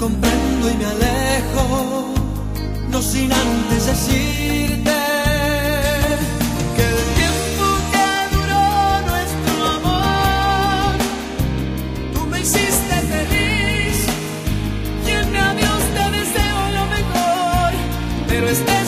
comprendo y me alejo, no sin antes decirte que el tiempo que duró nuestro amor, tú me hiciste feliz y en mi adiós te deseo lo mejor, pero